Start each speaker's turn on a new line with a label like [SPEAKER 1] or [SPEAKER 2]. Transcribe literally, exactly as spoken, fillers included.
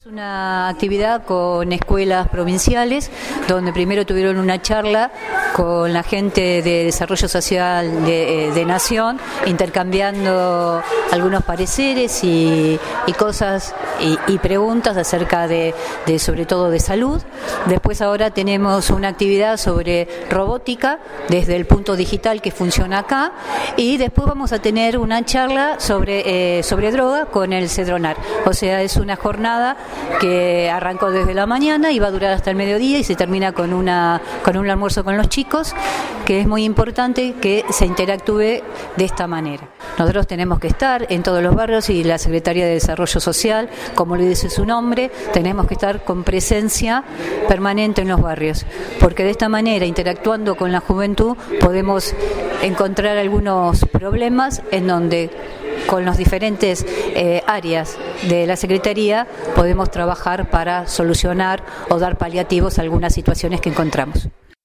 [SPEAKER 1] Una actividad con escuelas provinciales donde primero tuvieron una charla con la gente de desarrollo social de, de Nación, intercambiando algunos pareceres y, y cosas y, y preguntas acerca de, de sobre todo de salud. Después ahora tenemos una actividad sobre robótica desde el punto digital que funciona acá, y después vamos a tener una charla sobre, eh, sobre droga con el Cedronar. O sea, es una jornada que arrancó desde la mañana y va a durar hasta el mediodía y se termina con una con un almuerzo con los chicos, que es muy importante que se interactúe de esta manera. Nosotros tenemos que estar en todos los barrios, y la Secretaría de Desarrollo Social, como le dice su nombre, tenemos que estar con presencia permanente en los barrios, porque de esta manera, interactuando con la juventud, podemos encontrar algunos problemas en donde con las diferentes eh, áreas de la Secretaría podemos trabajar para solucionar o dar paliativos a algunas situaciones que encontramos.